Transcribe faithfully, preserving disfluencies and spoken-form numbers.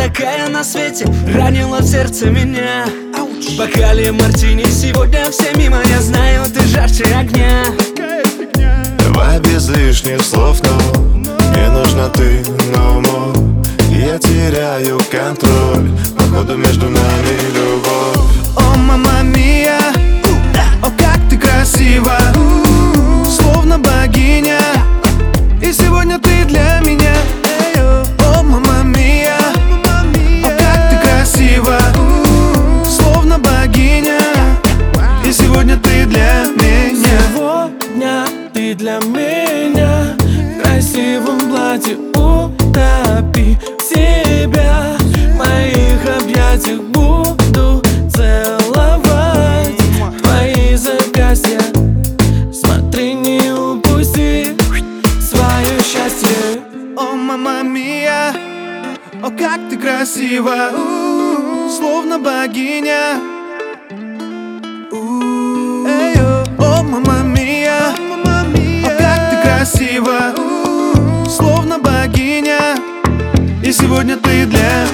такая на свете ранила в сердце меня. В бокале мартини сегодня все мимо, я знаю, ты жарче огня. Давай без лишних слов, но мне нужна ты, no more. Я теряю контроль, походу между нами любовь. О, мама мия, о, как ты красива, словно богиня, и сегодня ты для меня. О, мама мия, о, как ты красива, словно богиня, и сегодня ты для меня. Сегодня ты для меня в красивом платье, утопи себя в моих объятиях, буду целовать твои запястья. Смотри, не упусти свое счастье. О, мама мия, о, как ты красива, словно богиня. Эй, о, мама мия, о, как ты красива, словно богиня, и сегодня ты для